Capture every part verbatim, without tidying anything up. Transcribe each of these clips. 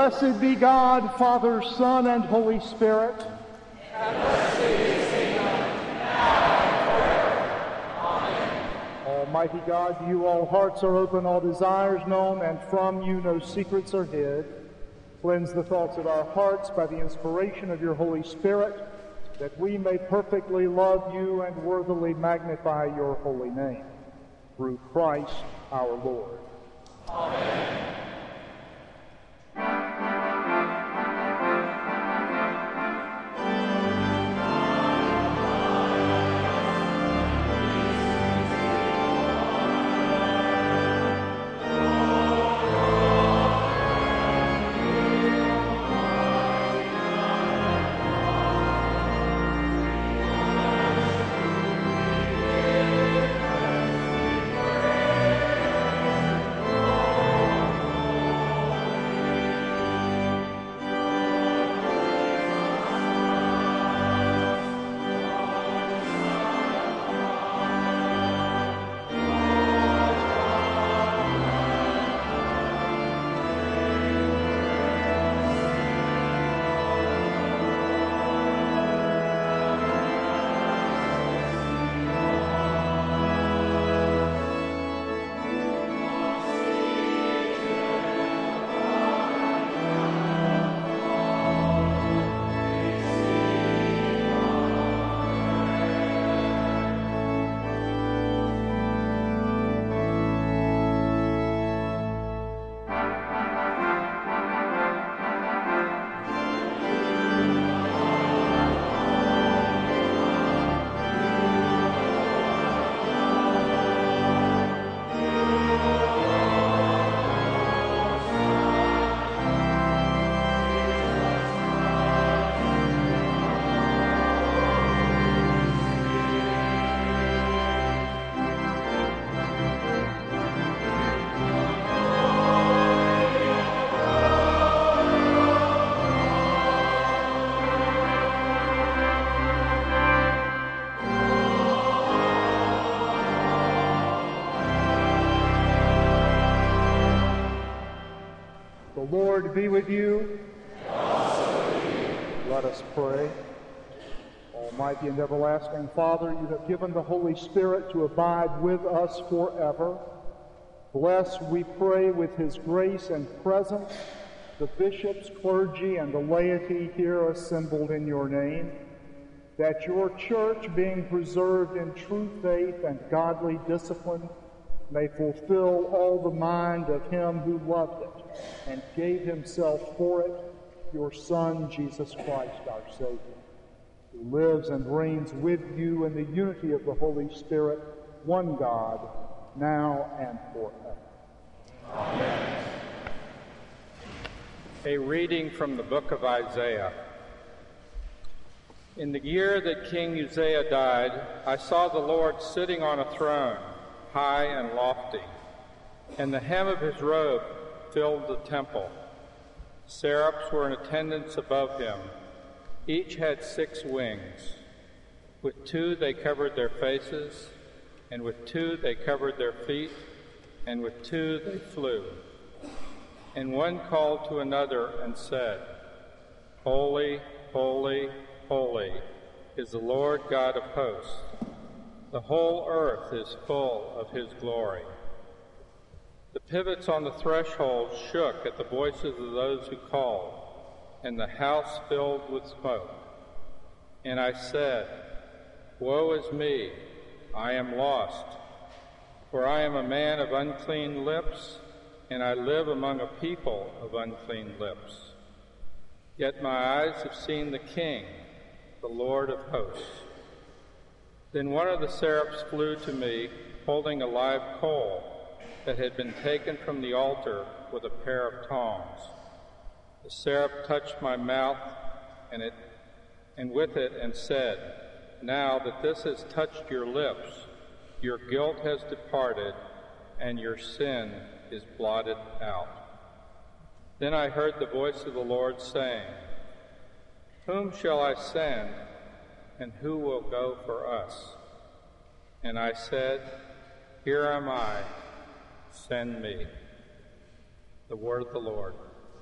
Blessed be God, Father, Son, and Holy Spirit. And blessed is his kingdom, now and forever. Amen. Almighty God, to you all hearts are open, all desires known, and from you no secrets are hid. Cleanse the thoughts of our hearts by the inspiration of your Holy Spirit, that we may perfectly love you and worthily magnify your holy name. Through Christ our Lord. Amen. The Lord be with you. And also with you. Let us pray. Almighty and everlasting Father, you have given the Holy Spirit to abide with us forever. Bless, we pray, with his grace and presence, the bishops, clergy, and the laity here assembled in your name, that your church, being preserved in true faith and godly discipline, may fulfill all the mind of him who loved it and gave himself for it, your Son, Jesus Christ, our Savior, who lives and reigns with you in the unity of the Holy Spirit, one God, now and forever. Amen. A reading from the book of Isaiah. In the year that King Uzziah died, I saw the Lord sitting on a throne, high and lofty, and the hem of his robe filled the temple. Seraphs were in attendance above him. Each had six wings. With two they covered their faces, and with two they covered their feet, and with two they flew. And one called to another and said, Holy, holy, holy is the Lord God of hosts. The whole earth is full of his glory. The pivots on the threshold shook at the voices of those who called, and the house filled with smoke. And I said, Woe is me, I am lost, for I am a man of unclean lips, and I live among a people of unclean lips. Yet my eyes have seen the King, the Lord of hosts. Then one of the seraphs flew to me, holding a live coal that had been taken from the altar with a pair of tongs. The seraph touched my mouth and it, and with it and said, Now that this has touched your lips, your guilt has departed, and your sin is blotted out. Then I heard the voice of the Lord saying, Whom shall I send, and who will go for us? And I said, Here am I, send me. The word of the Lord.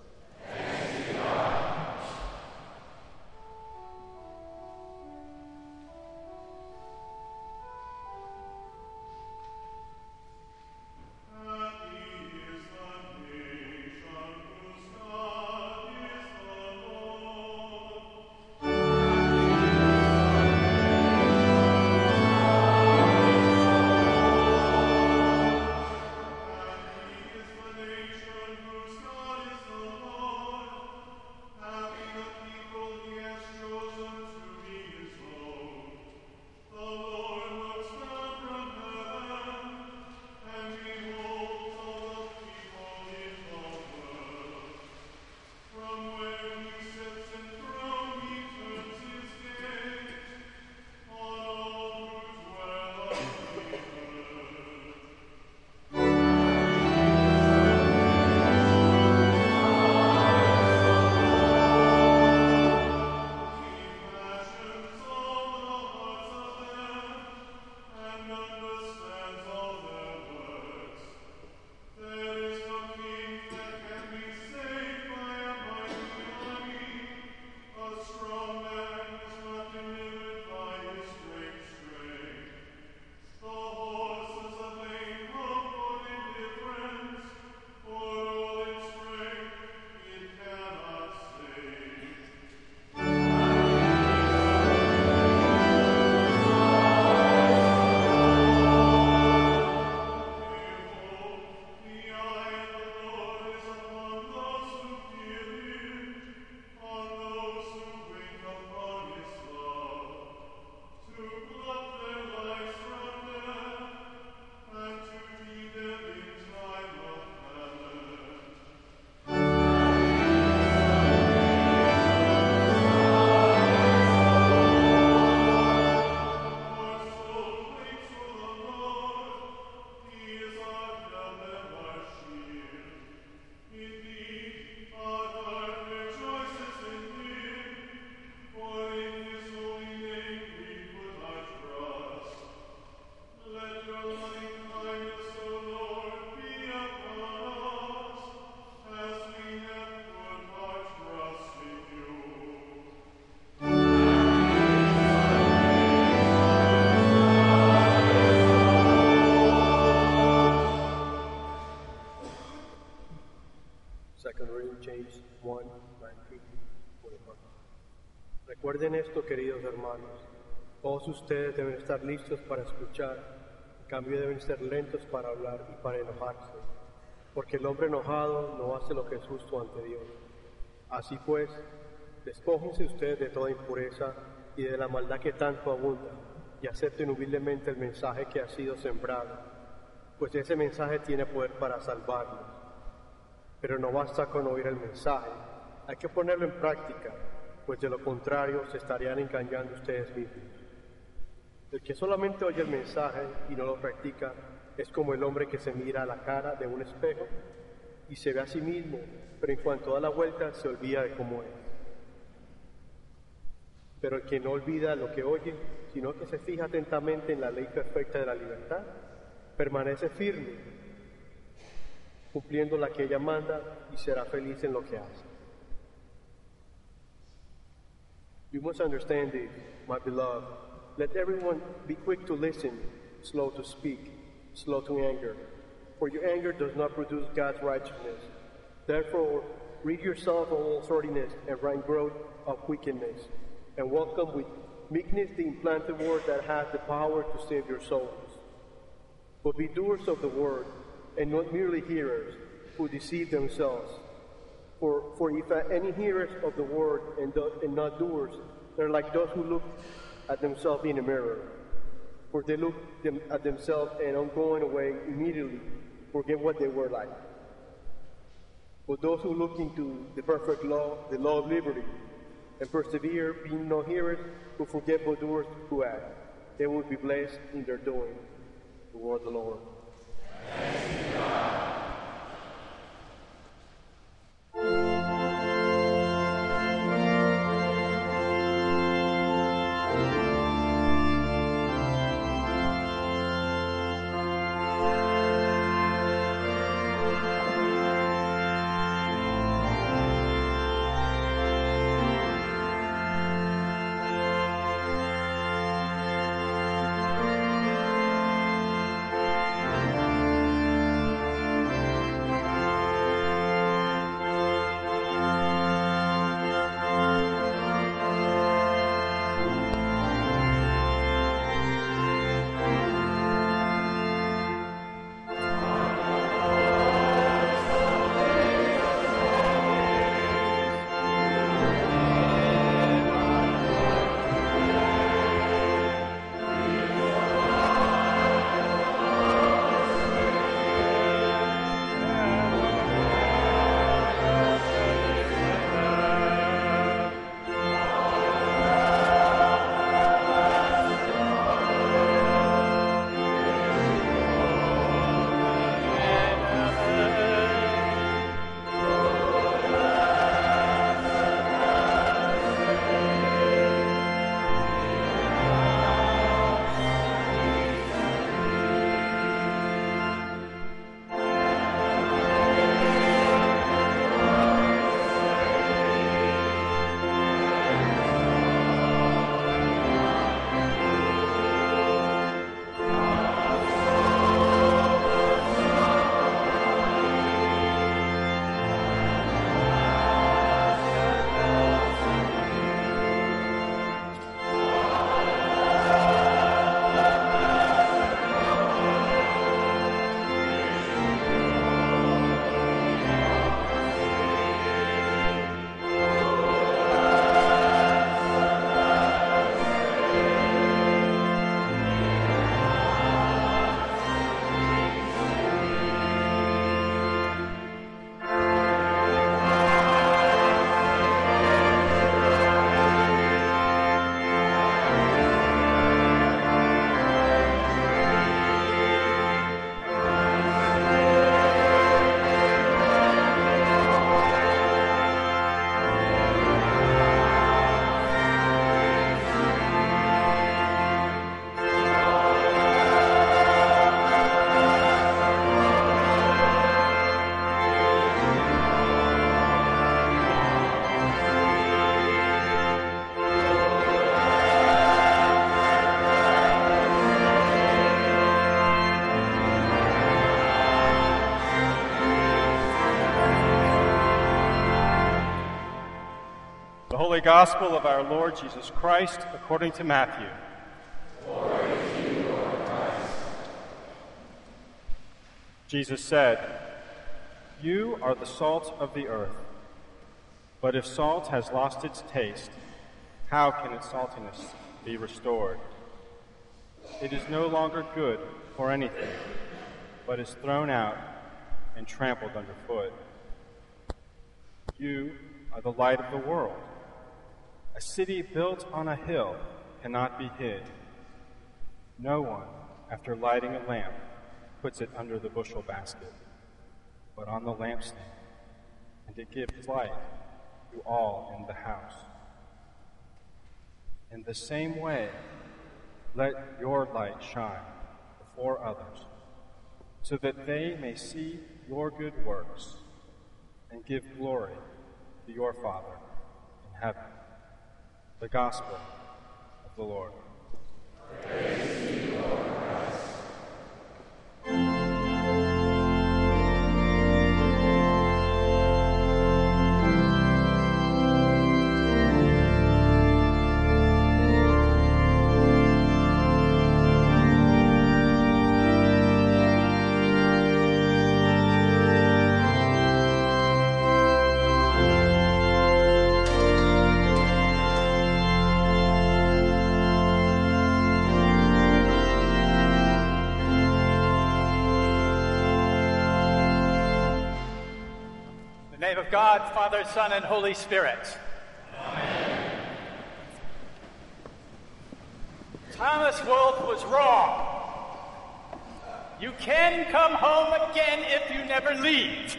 James one, nineteen, twenty-one. Recuerden esto, queridos hermanos. Todos ustedes deben estar listos para escuchar, en cambio deben ser lentos para hablar y para enojarse, porque el hombre enojado no hace lo que es justo ante Dios. Así pues, despójense ustedes de toda impureza y de la maldad que tanto abunda, y acepten humildemente el mensaje que ha sido sembrado, pues ese mensaje tiene poder para salvarlos. Pero no basta con oír el mensaje, hay que ponerlo en práctica, pues de lo contrario se estarían engañando ustedes mismos. El que solamente oye el mensaje y no lo practica es como el hombre que se mira a la cara de un espejo y se ve a sí mismo, pero en cuanto da la vuelta se olvida de cómo es. Pero el que no olvida lo que oye, sino que se fija atentamente en la ley perfecta de la libertad, permanece firme, cumpliendo la que ella manda, y será feliz en lo que hace. You must understand this, my beloved. Let everyone be quick to listen, slow to speak, slow to anger, for your anger does not produce God's righteousness. Therefore, rid yourself of all thorniness and rank growth of wickedness, and welcome with meekness the implanted word that has the power to save your souls. But be doers of the word, and not merely hearers, who deceive themselves. For, for if any hearers of the word and, do, and not doers, they're like those who look at themselves in a mirror. For they look them, at themselves and on going away immediately forget what they were like. But those who look into the perfect law, the law of liberty, and persevere, being no hearers who forget but doers who act, they will be blessed in their doing. The word of the Lord. Holy Gospel of our Lord Jesus Christ according to Matthew. Glory to you, Lord Christ. Jesus said, "You are the salt of the earth. But if salt has lost its taste, how can its saltiness be restored? It is no longer good for anything, but is thrown out and trampled underfoot. You are the light of the world. A city built on a hill cannot be hid. No one, after lighting a lamp, puts it under the bushel basket, but on the lampstand, and it gives light to all in the house. In the same way, let your light shine before others, so that they may see your good works and give glory to your Father in heaven." The Gospel of the Lord. Praise to you, Lord Christ. In the name of God, Father, Son, and Holy Spirit. Amen. Thomas Wolfe was wrong. You can come home again if you never leave.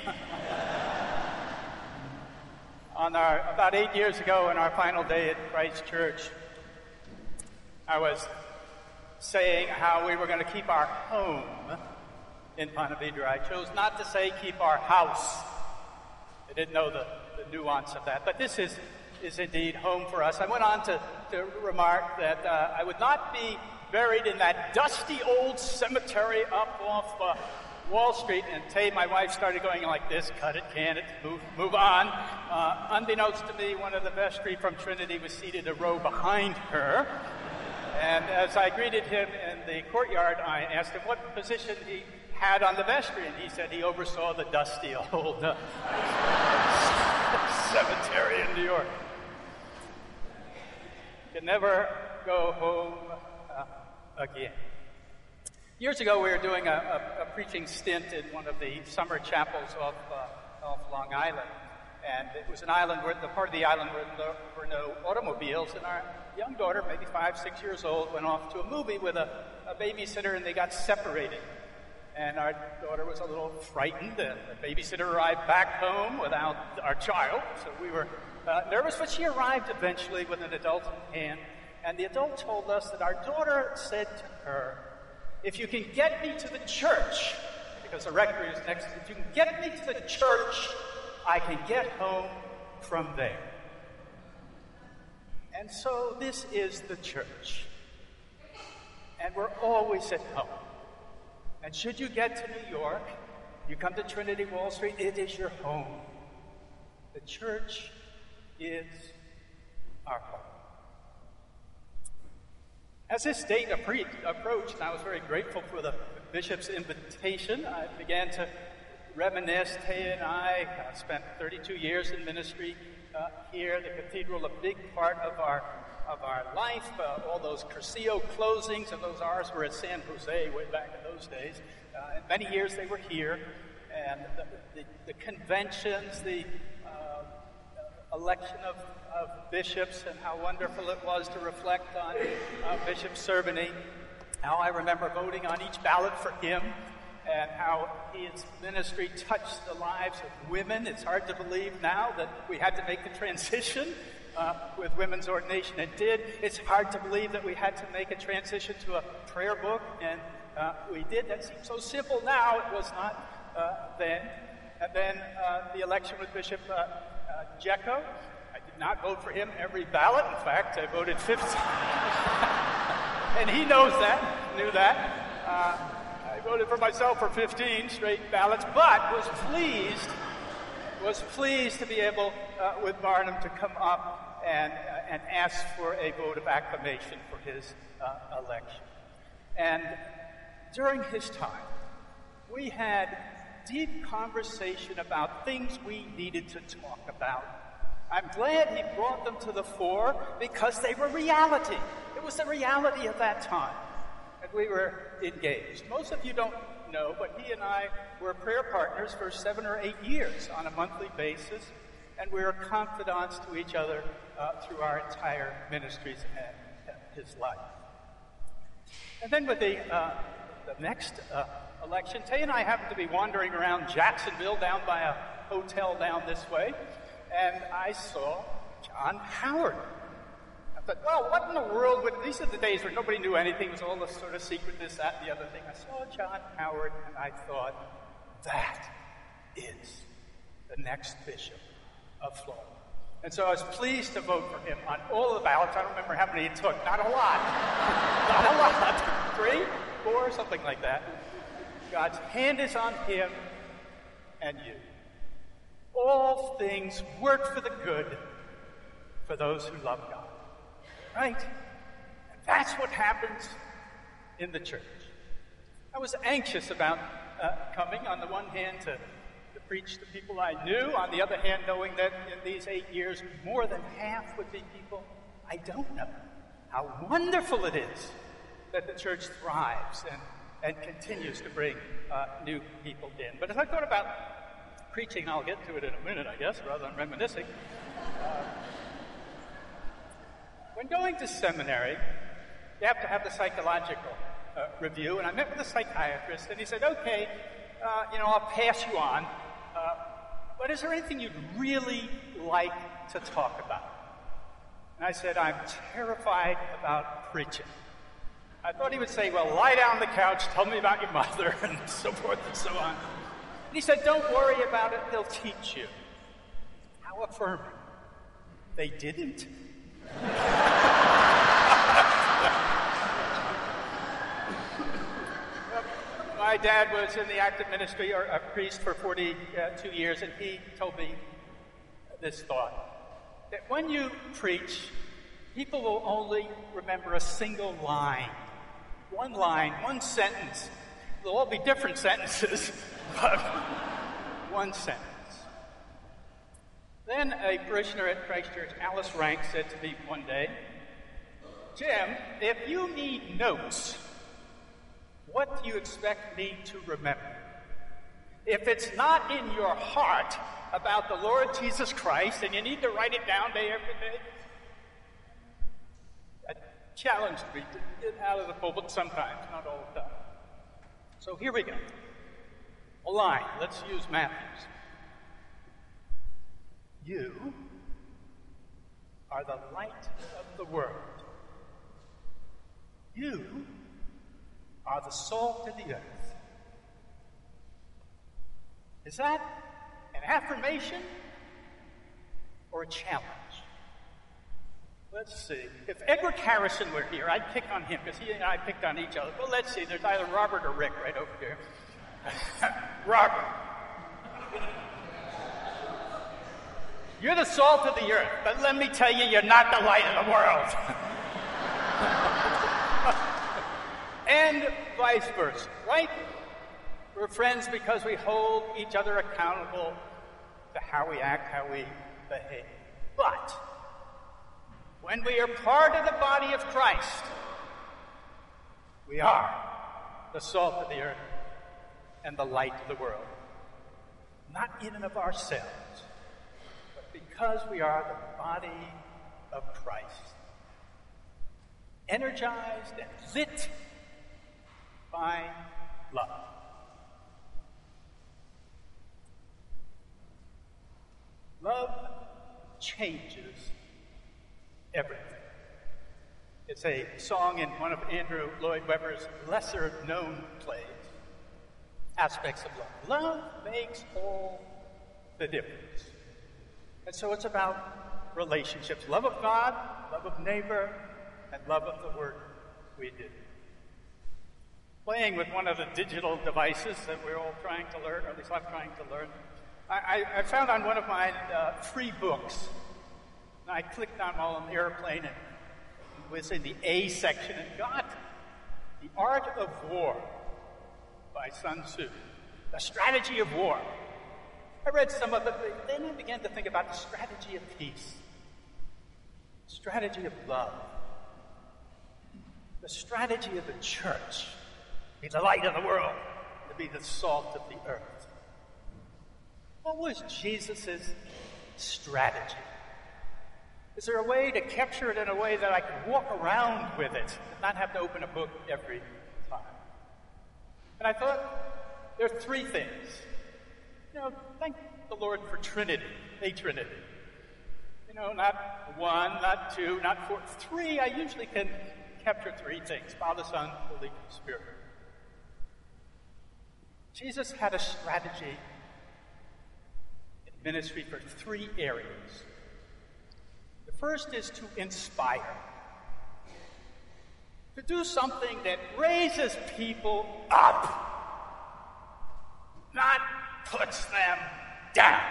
On our, about eight years ago, on our final day at Christ Church, I was saying how we were going to keep our home in Ponte Vedra. I chose not to say keep our house. I didn't know the, the nuance of that, but this is, is indeed home for us. I went on to, to remark that uh, I would not be buried in that dusty old cemetery up off uh, Wall Street. And Tay, my wife, started going like this: cut it, can it, move, move on. Uh, unbeknownst to me, one of the vestry from Trinity was seated a row behind her. And as I greeted him in the courtyard, I asked him what position he had on the vestry, and he said he oversaw the dusty old uh, cemetery in New York. Can never go home uh, again. Years ago, we were doing a, a, a preaching stint in one of the summer chapels off, uh, off Long Island, and it was an island where the part of the island where there were no automobiles, and our young daughter, maybe five, six years old, went off to a movie with a, a babysitter, and they got separated. And our daughter was a little frightened. The, the babysitter arrived back home without our child, so we were uh, nervous, but she arrived eventually with an adult in hand. And the adult told us that our daughter said to her, "If you can get me to the church," because the rectory is next, "if you can get me to the church, I can get home from there." And so this is the church. And we're always at home. And should you get to New York, you come to Trinity Wall Street, it is your home. The church is our home. As this date appre- approached, and I was very grateful for the bishop's invitation, I began to reminisce. Tay and I uh, spent thirty-two years in ministry uh, here, the cathedral, a big part of our of our life. Uh, all those Cursillo closings, and those ours were at San Jose way back in those days. Uh, and many years they were here. And the, the, the conventions, the uh, election of, of bishops, and how wonderful it was to reflect on uh, Bishop Cerveny. How I remember voting on each ballot for him, and how his ministry touched the lives of women. It's hard to believe now that we had to make the transition uh, with women's ordination. It did. It's hard to believe that we had to make a transition to a prayer book, and uh, we did. That seems so simple now. It was not uh, then. And then uh, the election with Bishop uh, uh, Jecko. I did not vote for him every ballot. In fact, I voted fifteen. And he knows that, knew that. Uh, I voted for myself for fifteen straight ballots, but was pleased, was pleased to be able, uh, with Barnum, to come up and, uh, and asked for a vote of acclamation for his uh, election. And during his time, we had deep conversation about things we needed to talk about. I'm glad he brought them to the fore because they were reality. It was the reality of that time, and we were engaged. Most of you don't know, but he and I were prayer partners for seven or eight years on a monthly basis, and we were confidants to each other uh, through our entire ministries and uh, his life. And then with the, uh, the next uh, election, Tay and I happened to be wandering around Jacksonville down by a hotel down this way, and I saw John Howard. I thought, well, what in the world would, these are the days where nobody knew anything, it was all this sort of secret, this, that, and the other thing. I saw John Howard, and I thought, that is the next bishop of Florida. And so I was pleased to vote for him on all the ballots. I don't remember how many he took. Not a lot. Not a lot. Three, four, something like that. God's hand is on him and you. All things work for the good for those who love God. Right? And that's what happens in the church. I was anxious about uh, coming, on the one hand, to to preach to people I knew, on the other hand, knowing that in these eight years, more than half would be people I don't know. How wonderful it is that the church thrives and, and continues to bring uh, new people in. But as I thought about preaching, I'll get to it in a minute, I guess, rather than reminiscing. Uh, when going to seminary, you have to have the psychological uh, review, and I met with a psychiatrist, and he said, okay, uh, you know, I'll pass you on. Uh, but is there anything you'd really like to talk about? And I said, I'm terrified about preaching. I thought he would say, well, lie down on the couch, tell me about your mother, and so forth and so on. And he said, don't worry about it, they'll teach you. How affirming. They didn't. My dad was in the active ministry, or a priest, for forty-two years, and he told me this thought, that when you preach, people will only remember a single line. One line, one sentence. They'll all be different sentences, but one sentence. Then a parishioner at Christ Church, Alice Rank, said to me one day, Jim, if you need notes, what do you expect me to remember? If it's not in your heart about the Lord Jesus Christ, and you need to write it down day after day, that challenged me to get out of the pulpit sometimes, not all the time. So here we go. A line. Let's use Matthew's. You are the light of the world. You are the salt of the earth. Is that an affirmation or a challenge? Let's see. If Edward Harrison were here, I'd pick on him, because he and I picked on each other. Well, let's see. There's either Robert or Rick right over here. Robert. You're the salt of the earth, but let me tell you, you're not the light of the world. And vice versa, right? We're friends because we hold each other accountable to how we act, how we behave. But when we are part of the body of Christ, we are the salt of the earth and the light of the world. Not in and of ourselves, but because we are the body of Christ. Energized and lit by love. Love changes everything. It's a song in one of Andrew Lloyd Webber's lesser-known plays, Aspects of Love. Love makes all the difference. And so it's about relationships. Love of God, love of neighbor, and love of the work we do. Playing with one of the digital devices that we're all trying to learn, or at least I'm trying to learn, I, I, I found on one of my uh, free books And I clicked on while on the airplane and was in the A section and got The Art of War by Sun Tzu, The Strategy of War. I read some of it, but then I began to think about the strategy of peace, the strategy of love, the strategy of the church, to be the light of the world, to be the salt of the earth. What was Jesus' strategy? Is there a way to capture it in a way that I can walk around with it and not have to open a book every time? And I thought, there are three things. You know, thank the Lord for Trinity, a Trinity. You know, not one, not two, not four, three. I usually can capture three things: Father, Son, Holy Spirit. Jesus had a strategy in ministry for three areas. The first is to inspire, to do something that raises people up, not puts them down.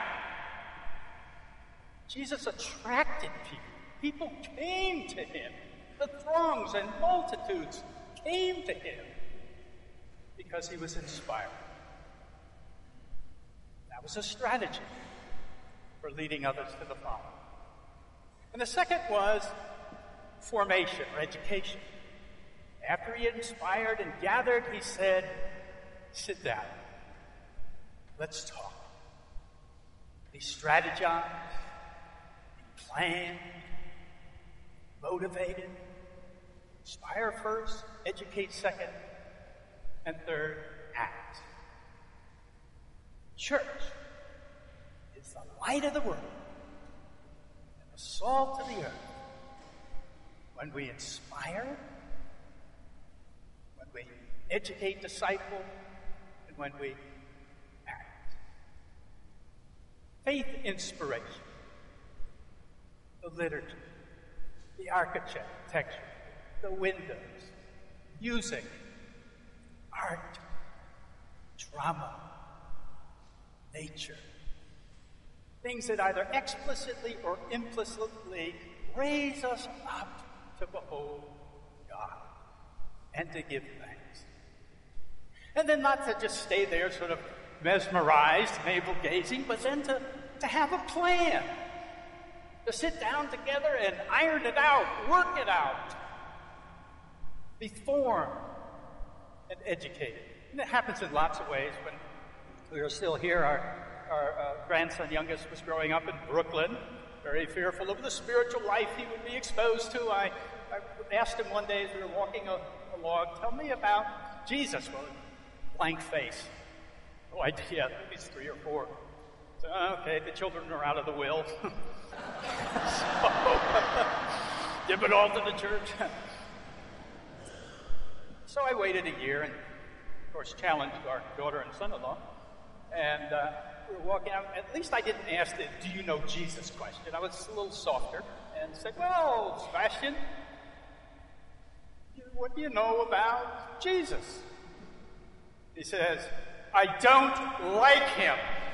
Jesus attracted people. People came to him. The throngs and multitudes came to him because he was inspired. That was a strategy for leading others to the Father. And the second was formation or education. After he had inspired and gathered, he said, sit down. Let's talk. He strategized, he planned, motivated. Inspire first, educate second, and third, act. Church is the light of the world and the salt of the earth. When we inspire, when we educate, disciple, and when we act. Faith inspiration, the liturgy, the architecture, the windows, music, art, drama, nature. Things that either explicitly or implicitly raise us up to behold God and to give thanks. And then not to just stay there sort of mesmerized, navel-gazing, but then to, to have a plan. To sit down together and iron it out, work it out, be formed and educated. And it happens in lots of ways. When we were still here, our, our uh, grandson, youngest, was growing up in Brooklyn, very fearful of the spiritual life he would be exposed to. I, I asked him one day as we were walking along, tell me about Jesus. Well, blank face. No idea. Maybe he's three or four. So, okay, the children are out of the will. So, give it all to the church. So I waited a year and, of course, challenged our daughter and son-in-law. And uh, we were walking out. At least I didn't ask the do you know Jesus question. I was a little softer and said, well, Sebastian, what do you know about Jesus? He says, I don't like him.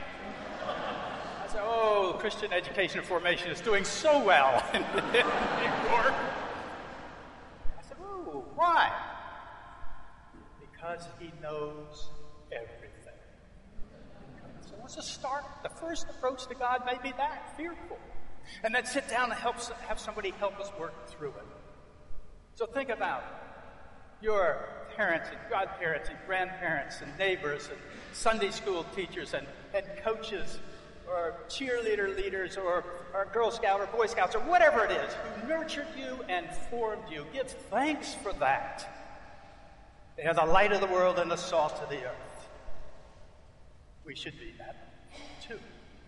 I said, oh, Christian education and formation is doing so well in New York. I said, oh, why? Because he knows everything. So what's the start? The first approach to God may be that, fearful. And then sit down and help, have somebody help us work through it. So think about your parents and godparents and grandparents and neighbors and Sunday school teachers and, and coaches or cheerleader leaders or, or Girl Scout or Boy Scouts or whatever it is who nurtured you and formed you. Give thanks for that. They are the light of the world and the salt of the earth. We should be that too.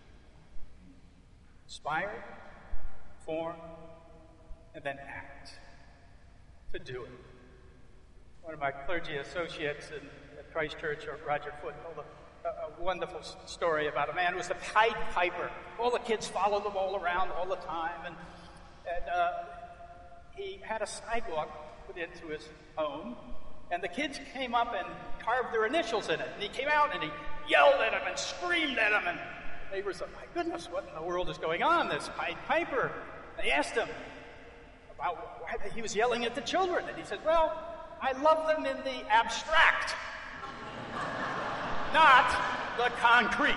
Inspire, form, and then act. To do it. One of my clergy associates in, at Christ Church, Roger Foote, told a, a, a wonderful story about a man who was the Pied Piper. All the kids followed him all around all the time, and, and uh, he had a sidewalk put into his home, and the kids came up and carved their initials in it. And he came out and he yelled at them and screamed at them, and the neighbors said, my goodness, what in the world is going on? This Pied Piper They asked him about why he was yelling at the children, and he said, well, I love them in the abstract, not the concrete.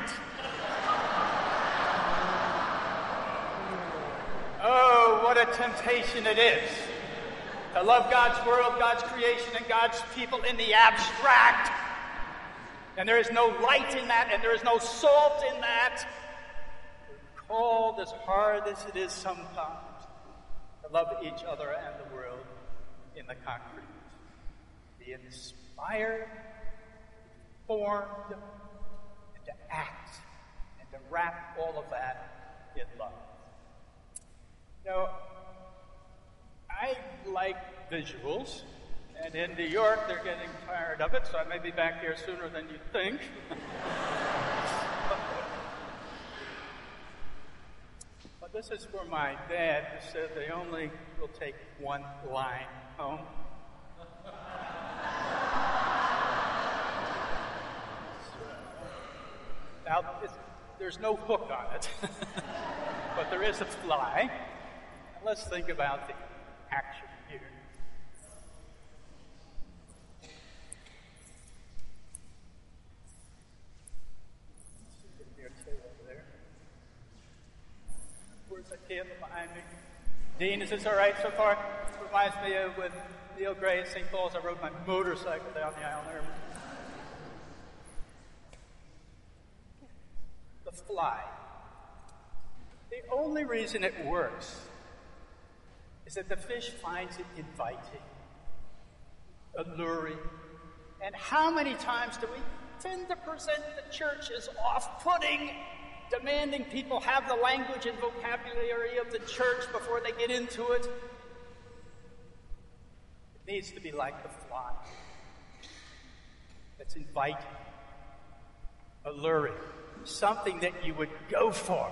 Oh, what a temptation it is to love God's world, God's creation, and God's people in the abstract. And there is no light in that, and there is no salt in that. We're called, as hard as it is sometimes, to love each other and the world in the concrete. Be inspired, formed, and to act, and to wrap all of that in love. You know, I like visuals, and in New York they're getting tired of it, so I may be back here sooner than you think. But this is for my dad, who said they only will take one line home. Now, it's, there's no hook on it, but there is a fly. And let's think about the action here. Where's that kid behind me? Dean, is this all right so far? Reminds me of with Neil Gray at Saint Paul's. I rode my motorcycle down the aisle there. The fly. The only reason it works is that the fish finds it inviting, alluring. And how many times do we tend to present the church as off-putting, demanding people have the language and vocabulary of the church before they get into it? It needs to be like the fly. That's inviting, alluring, something that you would go for.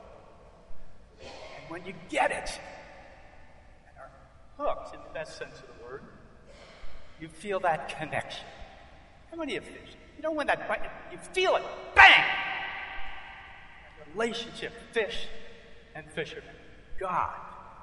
And when you get it, and are hooked in the best sense of the word, you feel that connection. How many of you fish? You know when that bite, you feel it, bang! Relationship, fish and fishermen, God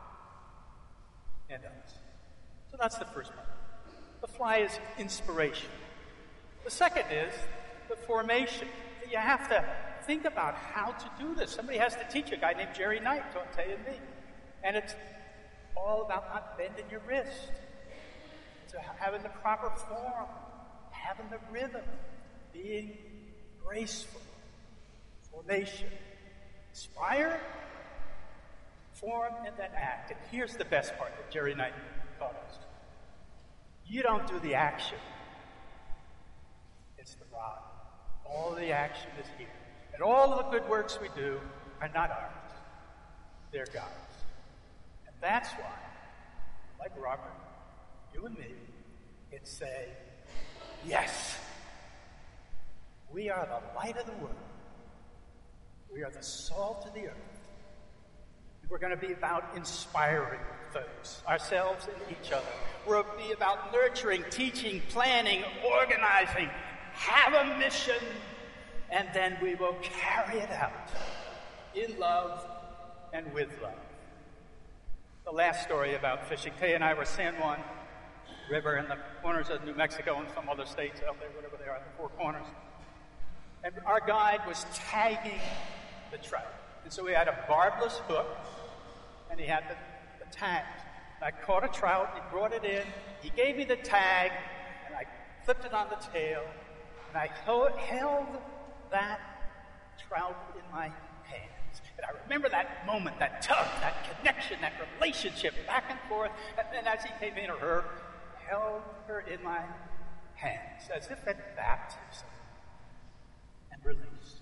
and us. So that's the first part. The fly is inspiration. The second is the formation. You have to think about how to do this. Somebody has to teach a guy named Jerry Knight, Tonte and me. And it's all about not bending your wrist. It's having the proper form, having the rhythm, being graceful. Formation. Inspire, form, and then act. And here's the best part that Jerry Knight taught us. You don't do the action. It's the rod. All the action is here. And all of the good works we do are not ours. They're God's. And that's why, like Robert, you and me, can say, yes, we are the light of the world. We are the salt of the earth. We're going to be about inspiring folks, ourselves and each other. We'll be about nurturing, teaching, planning, organizing, have a mission, and then we will carry it out in love and with love. The last story about fishing. Kay and I were San Juan River in the corners of New Mexico and some other states out there, whatever they are, the four corners. And our guide was tagging the trout. And so we had a barbless hook, and he had the, the tags. And I caught a trout, he brought it in, he gave me the tag, and I flipped it on the tail, and I held, held that trout in my hands. And I remember that moment, that tug, that connection, that relationship back and forth. And then as he came in, or her, held her in my hands, as if at baptism. And release.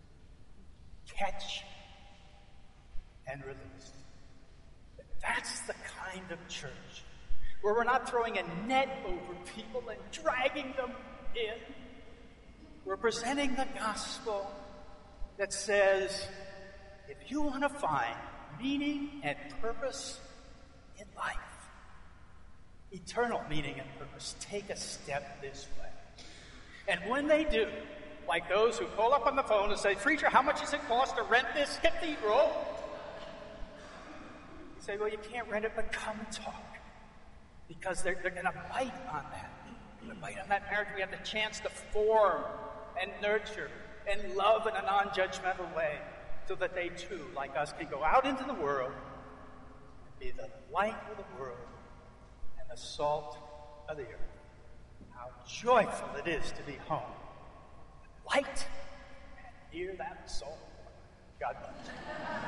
Catch and release. That's the kind of church where we're not throwing a net over people and dragging them in. We're presenting the gospel that says, if you want to find meaning and purpose in life, eternal meaning and purpose, take a step this way. And when they do, like those who call up on the phone and say, preacher, how much does it cost to rent this cathedral? say, well, you can't rent it, but come and talk. Because they're, they're going to bite on that. They're going to bite on that marriage. We have the chance to form and nurture and love in a non-judgmental way so that they too, like us, can go out into the world and be the light of the world and the salt of the earth. How joyful it is to be home. Light and near that soul. God bless you.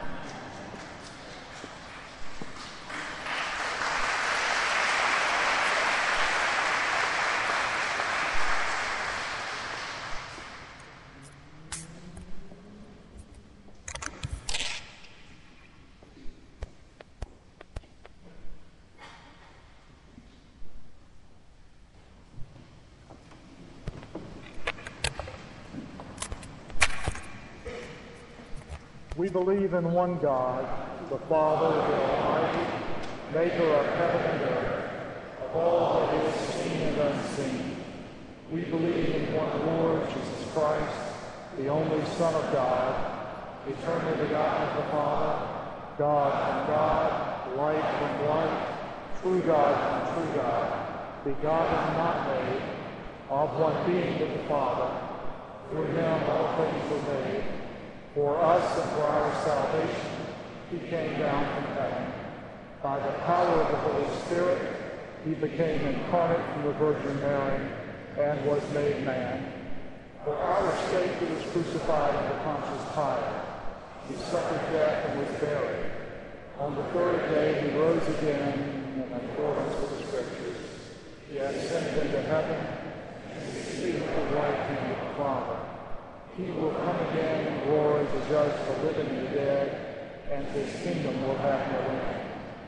We believe in one God, the Father, the Almighty, maker of heaven and earth, of all that is seen and unseen. We believe in one Lord, Jesus Christ, the only Son of God, eternally begotten of the Father, God from God, light from light, true God from true God, begotten, not made, of one being with the Father. Through him all things were made. For us and for our salvation, he came down from heaven. By the power of the Holy Spirit, he became incarnate from the Virgin Mary and was made man. For our sake he was crucified under Pontius Pilate. He suffered death and was buried. On the third day he rose again in accordance with the Scriptures. He ascended into heaven and is seated at the right hand of the Father. He will come again in glory to judge the living and the dead, and his kingdom will have no end.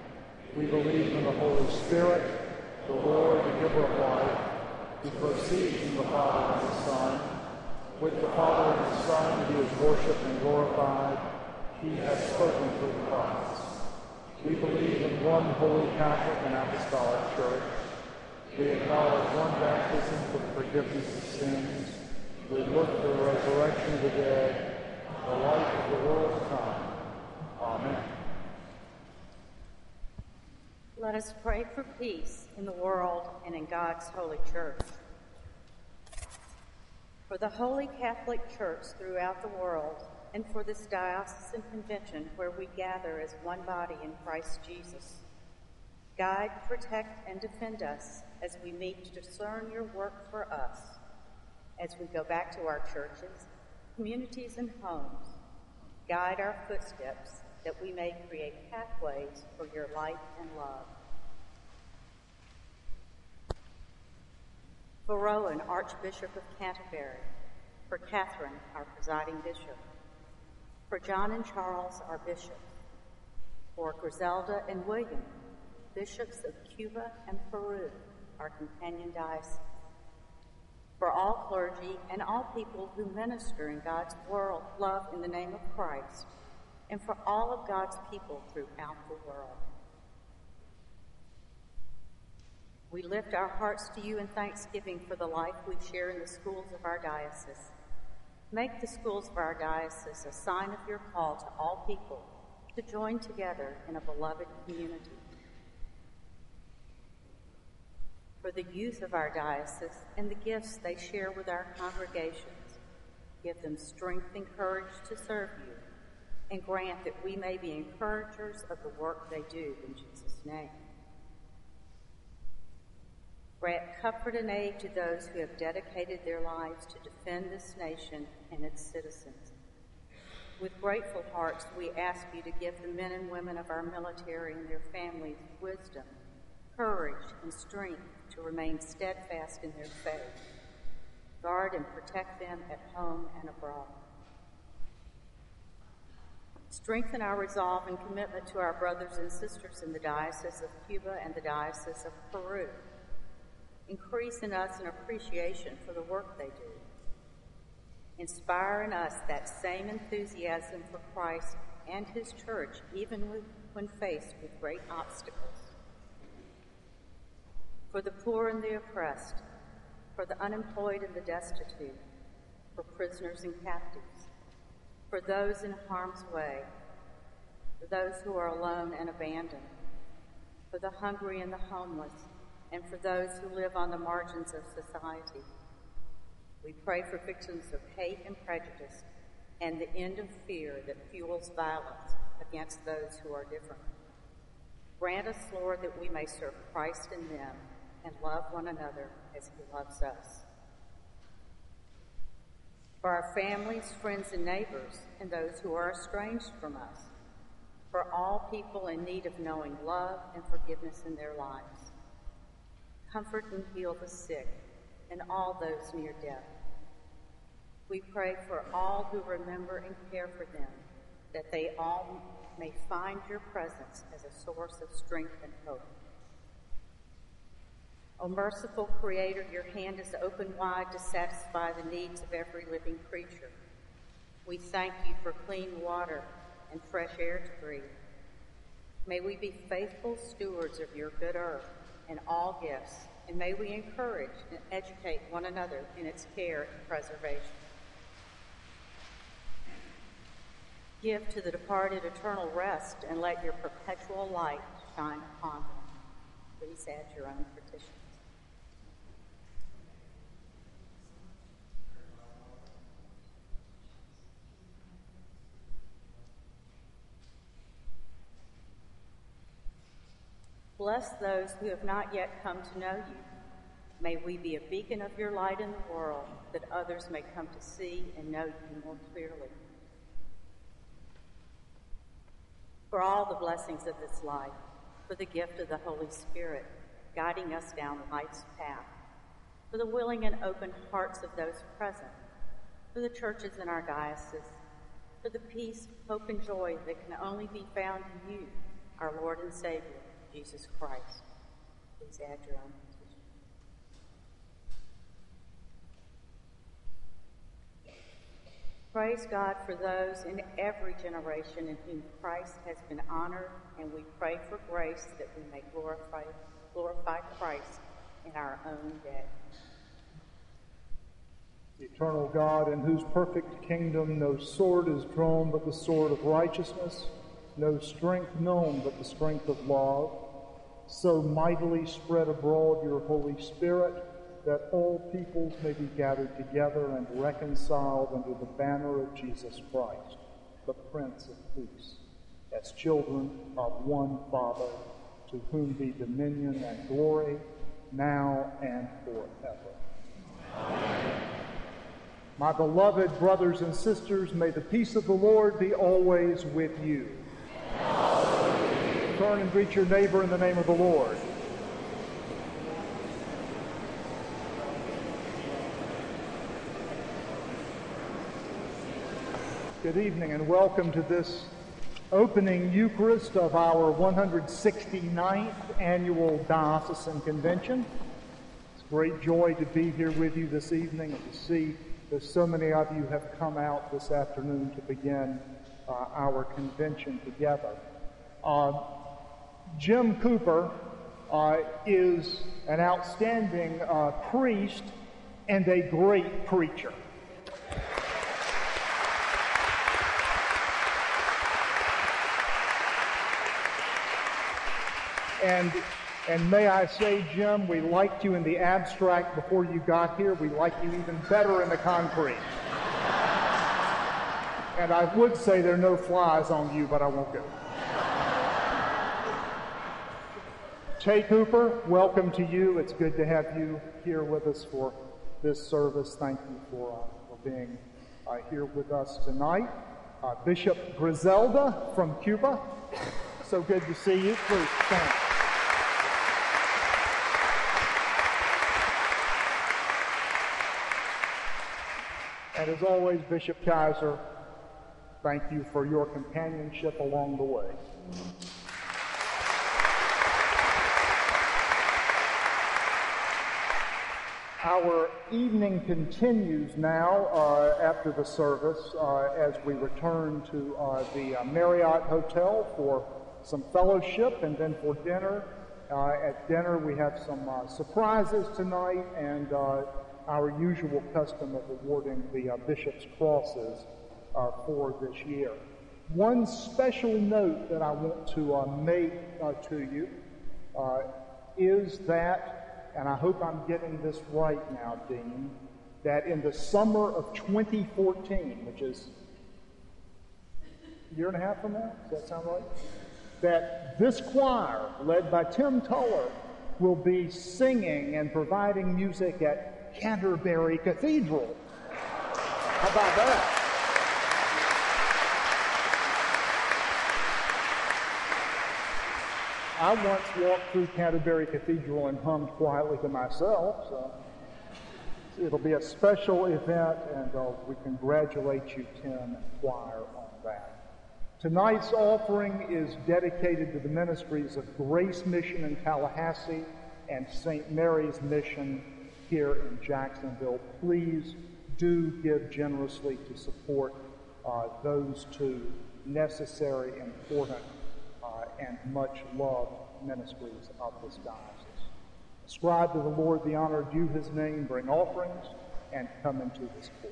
We believe in the Holy Spirit, the Lord, the giver of life, who proceeds from the Father and the Son. With the Father and the Son he is worshipped and glorified. He has spoken through the prophets. We believe in one holy Catholic and Apostolic Church. We acknowledge one baptism for the forgiveness of sins. We look for the resurrection of the dead, the life of the world to come. Amen. Let us pray for peace in the world and in God's holy church. For the Holy Catholic Church throughout the world, and for this diocesan convention where we gather as one body in Christ Jesus. Guide, protect, and defend us as we meet to discern your work for us. As we go back to our churches, communities, and homes, guide our footsteps that we may create pathways for your light and love. For Rowan, Archbishop of Canterbury, for Catherine, our presiding bishop, for John and Charles, our bishops, for Griselda and William, bishops of Cuba and Peru, our companion diocese, for all clergy and all people who minister in God's world, love in the name of Christ, and for all of God's people throughout the world. We lift our hearts to you in thanksgiving for the life we share in the schools of our diocese. Make the schools of our diocese a sign of your call to all people to join together in a beloved community. For the youth of our diocese and the gifts they share with our congregations, give them strength and courage to serve you, and grant that we may be encouragers of the work they do in Jesus' name. Grant comfort and aid to those who have dedicated their lives to defend this nation and its citizens. With grateful hearts, we ask you to give the men and women of our military and their families wisdom, courage, and strength to remain steadfast in their faith. Guard and protect them at home and abroad. Strengthen our resolve and commitment to our brothers and sisters in the Diocese of Cuba and the Diocese of Peru. Increase in us an appreciation for the work they do. Inspire in us that same enthusiasm for Christ and his church, even when faced with great obstacles. For the poor and the oppressed, for the unemployed and the destitute, for prisoners and captives, for those in harm's way, for those who are alone and abandoned, for the hungry and the homeless, and for those who live on the margins of society. We pray for victims of hate and prejudice and the end of fear that fuels violence against those who are different. Grant us, Lord, that we may serve Christ in them and love one another as he loves us. For our families, friends, and neighbors, and those who are estranged from us, for all people in need of knowing love and forgiveness in their lives. Comfort and heal the sick and all those near death. We pray for all who remember and care for them, that they all may find your presence as a source of strength and hope. O merciful Creator, your hand is open wide to satisfy the needs of every living creature. We thank you for clean water and fresh air to breathe. May we be faithful stewards of your good earth and all gifts, and may we encourage and educate one another in its care and preservation. Give to the departed eternal rest, and let your perpetual light shine upon them. Please add your own petitions. Bless those who have not yet come to know you. May we be a beacon of your light in the world, that others may come to see and know you more clearly. For all the blessings of this life, for the gift of the Holy Spirit, guiding us down life's path, for the willing and open hearts of those present, for the churches in our diocese, for the peace, hope, and joy that can only be found in you, our Lord and Savior, Jesus Christ. Please add your own petition. Praise God for those in every generation in whom Christ has been honored, and we pray for grace that we may glorify, glorify Christ in our own day. Eternal God, in whose perfect kingdom no sword is drawn but the sword of righteousness, no strength known but the strength of love, so mightily spread abroad your Holy Spirit, that all peoples may be gathered together and reconciled under the banner of Jesus Christ, the Prince of Peace, as children of one Father, to whom be dominion and glory, now and forever. Amen. My beloved brothers and sisters, may the peace of the Lord be always with you. Turn and greet your neighbor in the name of the Lord. Good evening and welcome to this opening Eucharist of our one hundred sixty-ninth Annual Diocesan Convention. It's great joy to be here with you this evening and to see that so many of you have come out this afternoon to begin uh, our convention together. Uh, Jim Cooper uh, is an outstanding uh, priest and a great preacher. And, and may I say, Jim, we liked you in the abstract before you got here. We like you even better in the concrete. And I would say there are no flies on you, but I won't go. Tay Cooper, welcome to you. It's good to have you here with us for this service. Thank you for, uh, for being uh, here with us tonight. Uh, Bishop Griselda from Cuba, so good to see you. Please stand. And as always, Bishop Kaiser, thank you for your companionship along the way. Our evening continues now uh, after the service uh, as we return to uh, the uh, Marriott Hotel for some fellowship and then for dinner. Uh, at dinner we have some uh, surprises tonight and uh, our usual custom of awarding the uh, Bishop's Crosses uh, for this year. One special note that I want to uh, make uh, to you uh, is that, and I hope I'm getting this right now, Dean, that in the summer of twenty fourteen, which is a year and a half from now, does that sound right? That this choir, led by Tim Tuller, will be singing and providing music at Canterbury Cathedral. How about that? I once walked through Canterbury Cathedral and hummed quietly to myself, so it'll be a special event, and uh, we congratulate you, Tim and choir, on that. Tonight's offering is dedicated to the ministries of Grace Mission in Tallahassee and Saint Mary's Mission here in Jacksonville. Please do give generously to support uh, those two necessary, important, uh, and much loved ministries of this diocese. Ascribe to the Lord the honor due his name, bring offerings, and come into his court.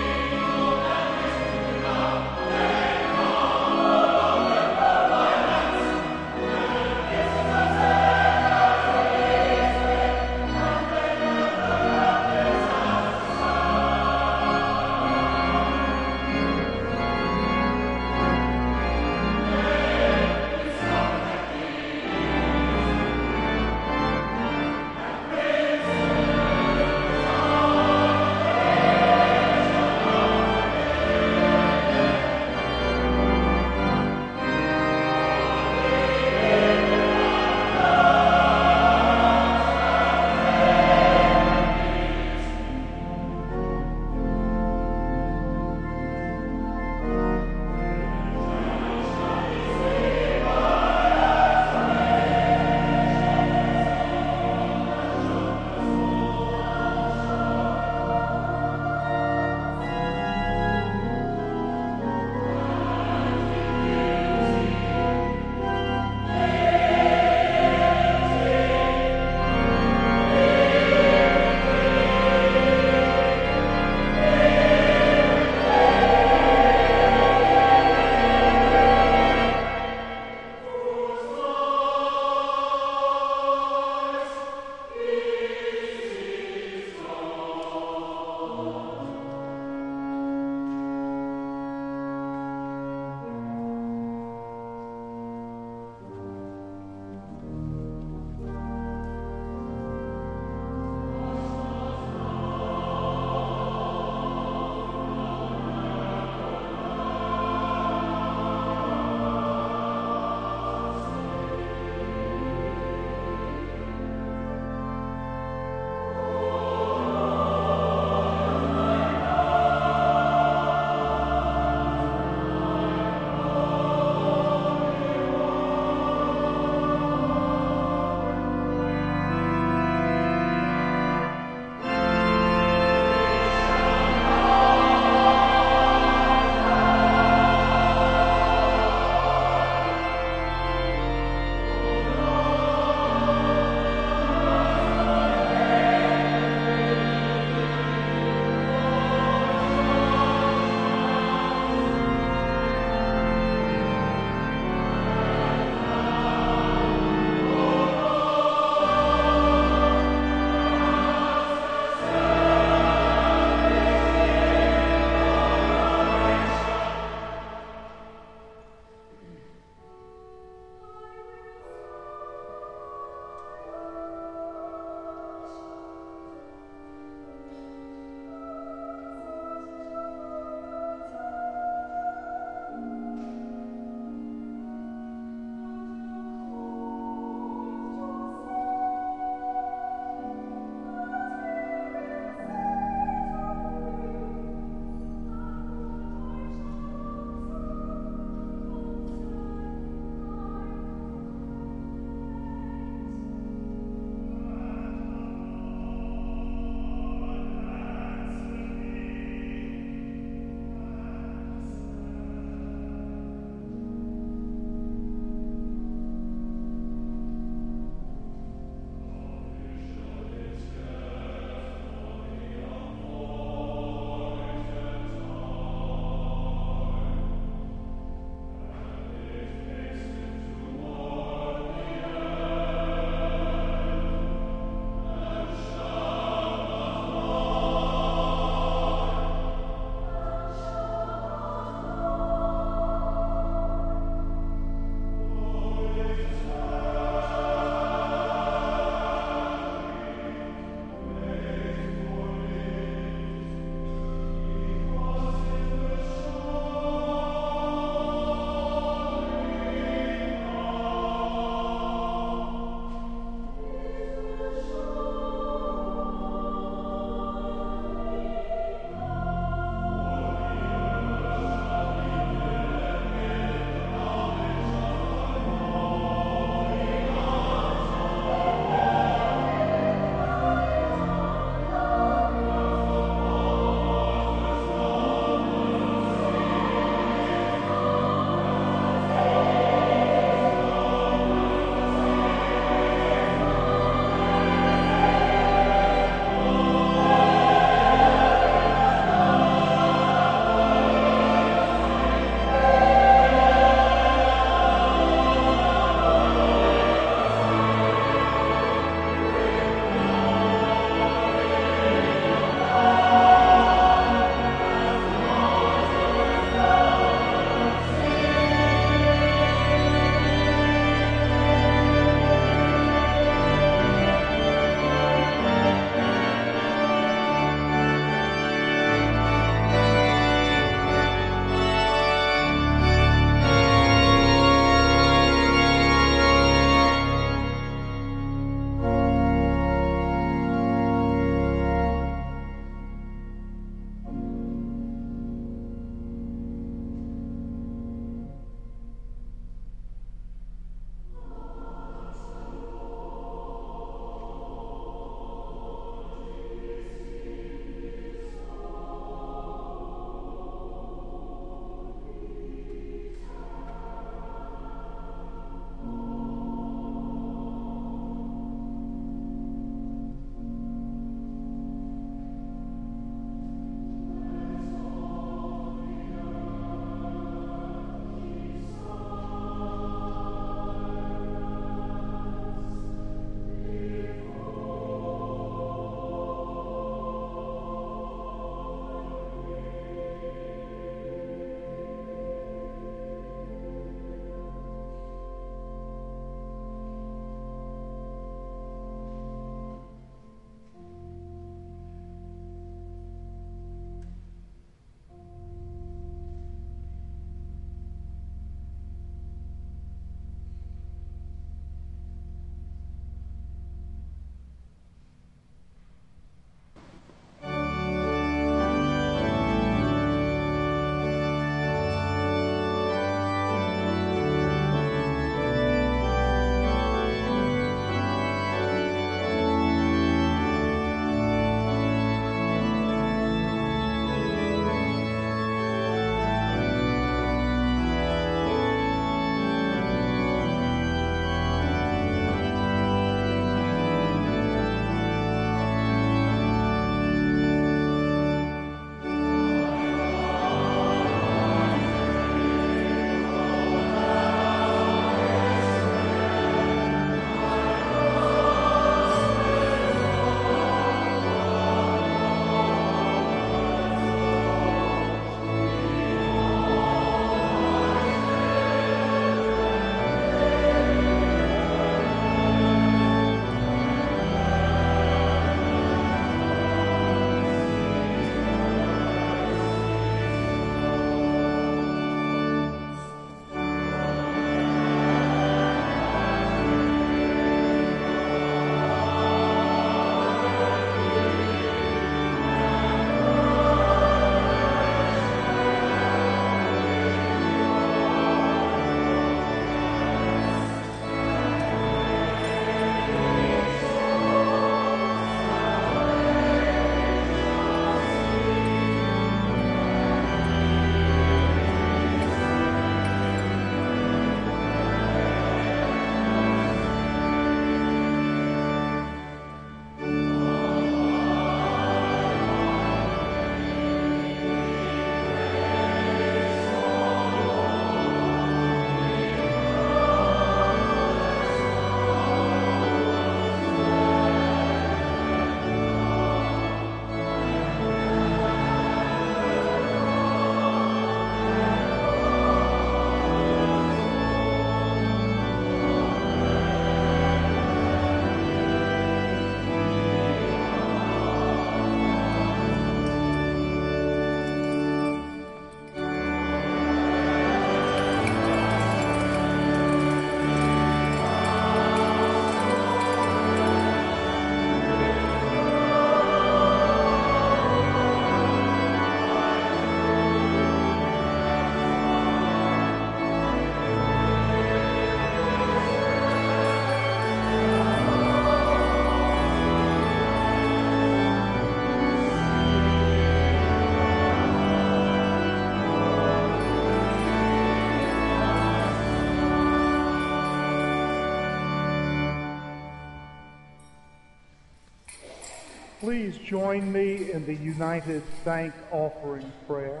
Please join me in the united thank offering prayer.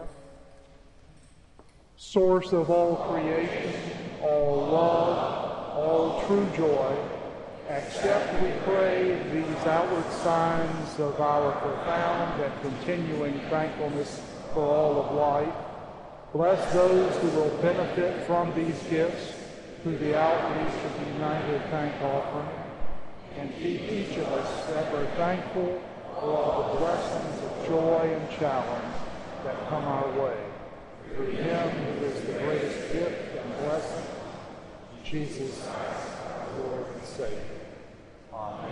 Source of all creation, all love, all true joy, accept, we pray, these outward signs of our profound and continuing thankfulness for all of life. Bless those who will benefit from these gifts through the outreach of the united thank offering, and keep each of us ever thankful for all the blessings of joy and challenge that come our way. Through him who is the greatest gift and blessing, Jesus, our Lord and Savior. Amen.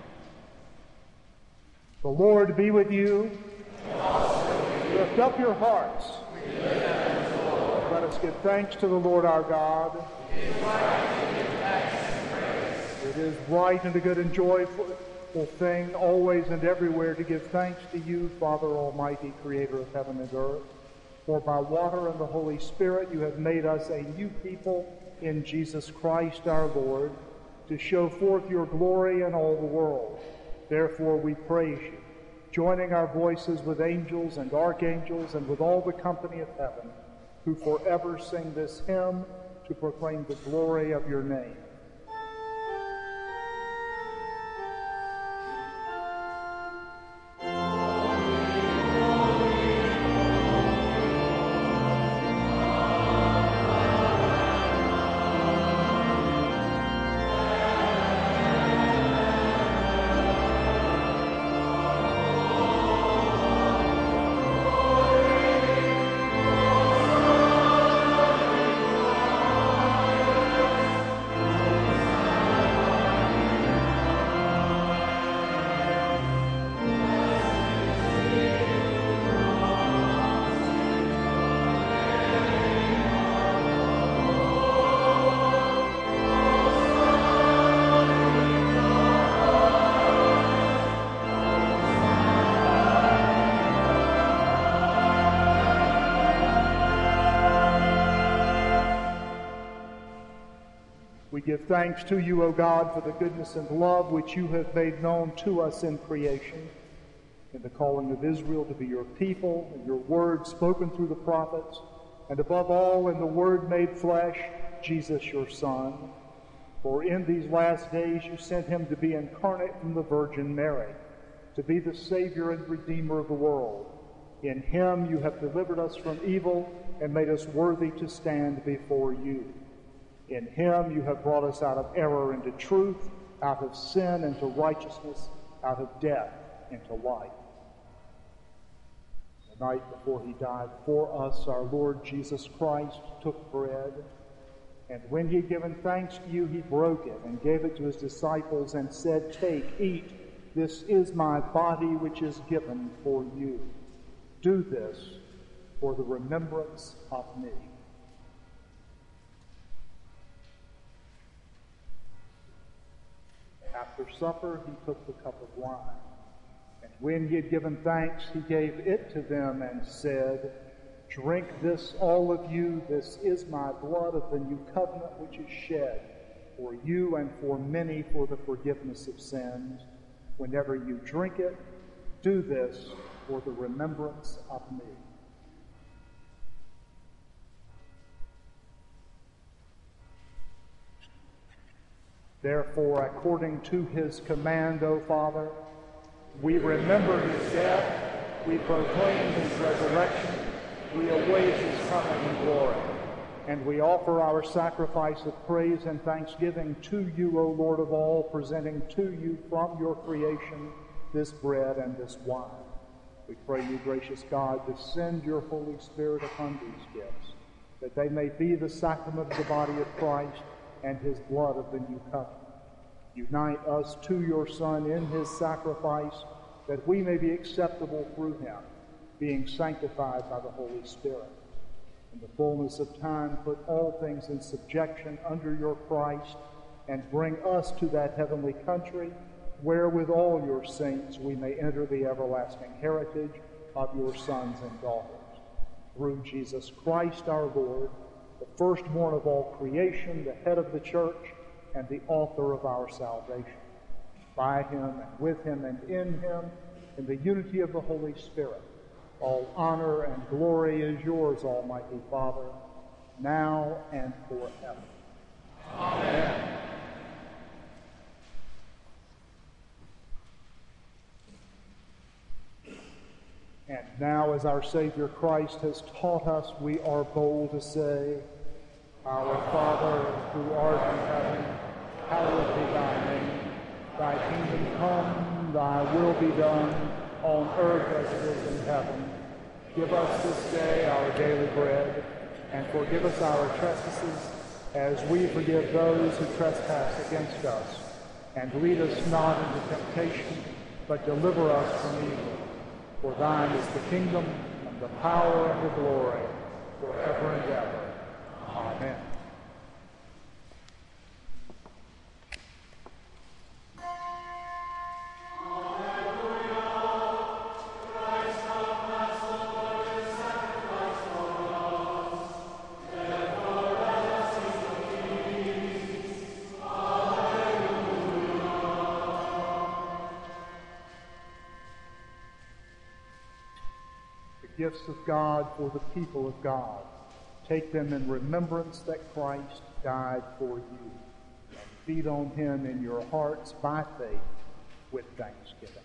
The Lord be with you. Lift up your hearts. Let us give thanks to the Lord our God. It is right and a good and joyful thing, always and everywhere, to give thanks to you, Father Almighty, creator of heaven and earth. For by water and the Holy Spirit you have made us a new people in Jesus Christ our Lord, to show forth your glory in all the world. Therefore we praise you, joining our voices with angels and archangels and with all the company of heaven, who forever sing this hymn to proclaim the glory of your name. We give thanks to you, O God, for the goodness and love which you have made known to us in creation, in the calling of Israel to be your people, in your word spoken through the prophets, and above all in the Word made flesh, Jesus your Son. For in these last days you sent him to be incarnate from the Virgin Mary, to be the Savior and Redeemer of the world. In him you have delivered us from evil and made us worthy to stand before you. In him you have brought us out of error into truth, out of sin into righteousness, out of death into life. The night before he died for us, our Lord Jesus Christ took bread, and when he had given thanks to you, he broke it and gave it to his disciples and said, "Take, eat, this is my body which is given for you. Do this for the remembrance of me." After supper, he took the cup of wine, and when he had given thanks, he gave it to them and said, "Drink this, all of you. This is my blood of the new covenant, which is shed for you and for many for the forgiveness of sins. Whenever you drink it, do this for the remembrance of me." Therefore, according to his command, O Father, we remember his death, we proclaim his resurrection, we await his coming in glory, and we offer our sacrifice of praise and thanksgiving to you, O Lord of all, presenting to you from your creation this bread and this wine. We pray you, gracious God, to send your Holy Spirit upon these gifts, that they may be the sacrament of the body of Christ and his blood of the new covenant. Unite us to your Son in his sacrifice, that we may be acceptable through him, being sanctified by the Holy Spirit. In the fullness of time, put all things in subjection under your Christ, and bring us to that heavenly country, where with all your saints we may enter the everlasting heritage of your sons and daughters. Through Jesus Christ our Lord, the firstborn of all creation, the head of the church, and the author of our salvation. By him, and with him, and in him, in the unity of the Holy Spirit. All honor and glory is yours, Almighty Father, now and forever. Amen. And now, as our Savior Christ has taught us, we are bold to say, Our Father, who art in heaven, hallowed be thy name. Thy kingdom come, thy will be done, on earth as it is in heaven. Give us this day our daily bread, and forgive us our trespasses, as we forgive those who trespass against us. And lead us not into temptation, but deliver us from evil. For thine is the kingdom, and the power, and the glory, forever and ever. Amen. Gifts of God for the people of God. Take them in remembrance that Christ died for you. And feed on him in your hearts by faith with thanksgiving.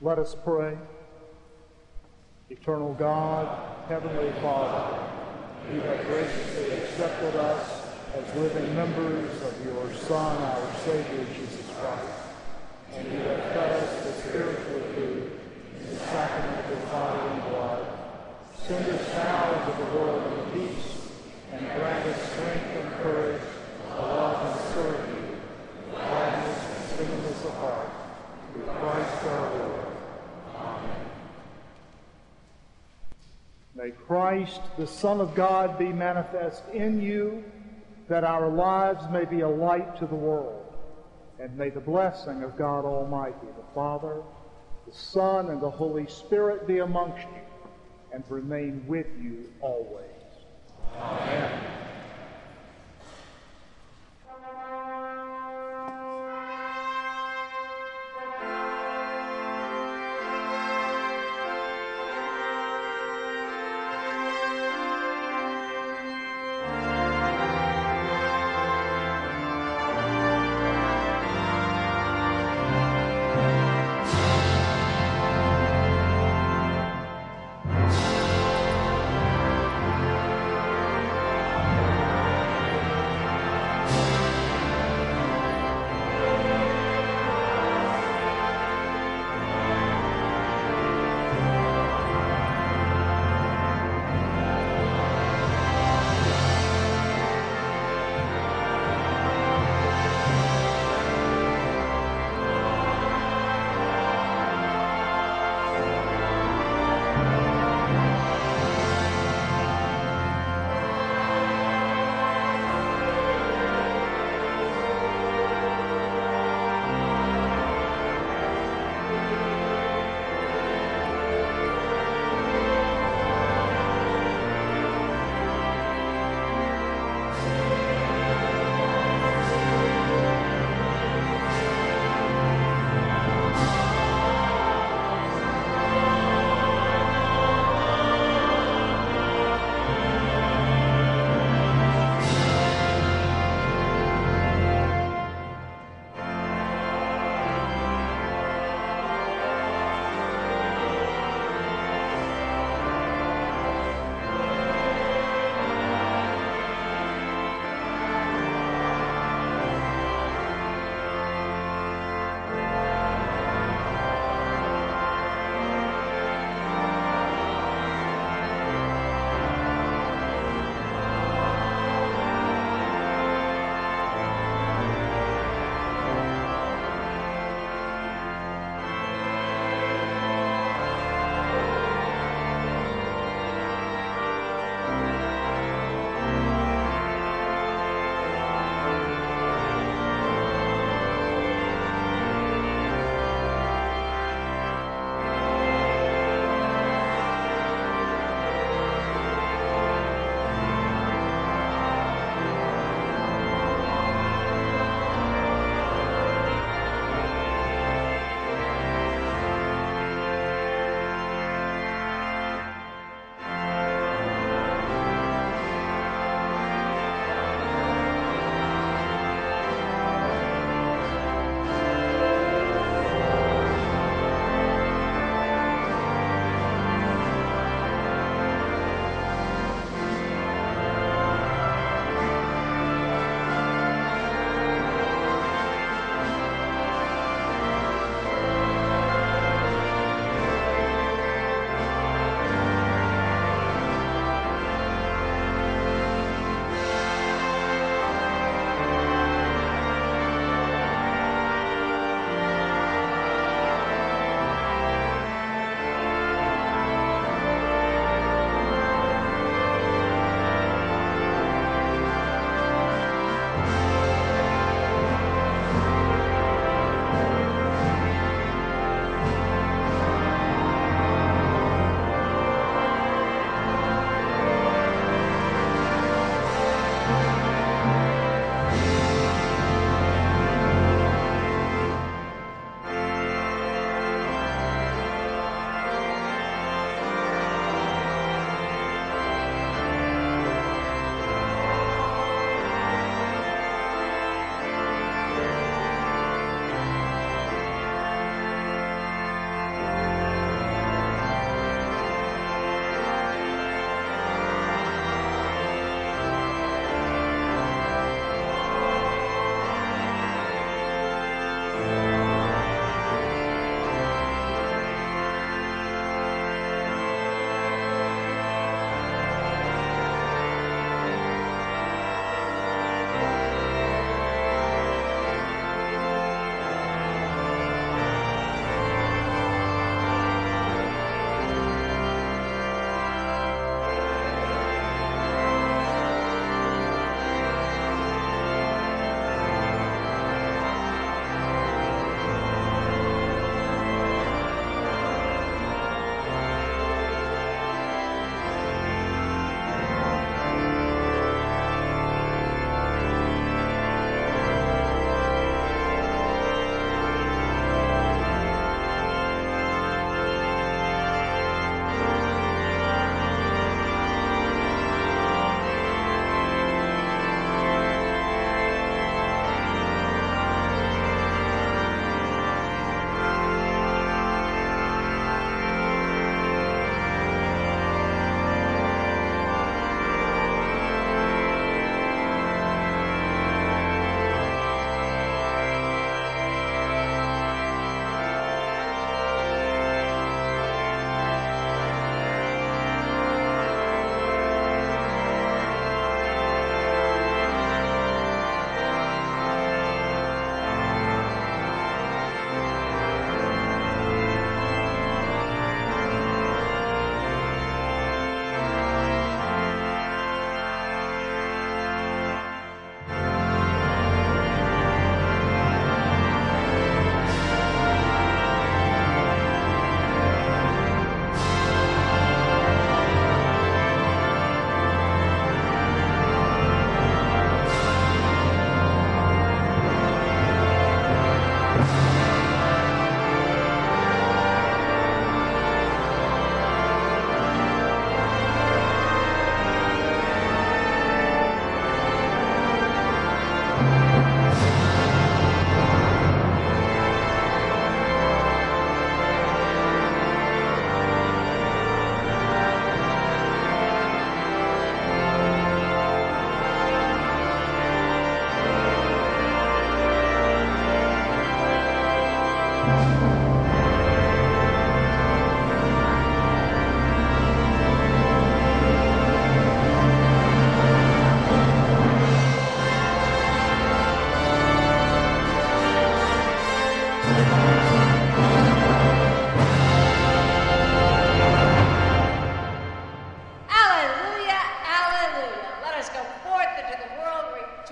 Let us pray. Eternal God, Heavenly Father, you have graciously accepted us as living members of your Son, our Savior, Jesus Christ, and you have fed us with spiritual food in the sacrament of his body and blood. Send us now into the world in peace, and grant us strength and courage to love and serve you, gladness and singleness of heart, through Christ our Lord. Amen. May Christ, the Son of God, be manifest in you, that our lives may be a light to the world. And may the blessing of God Almighty, the Father, the Son, and the Holy Spirit be amongst you and remain with you always. Amen.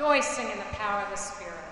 rejoicing in the power of the Spirit.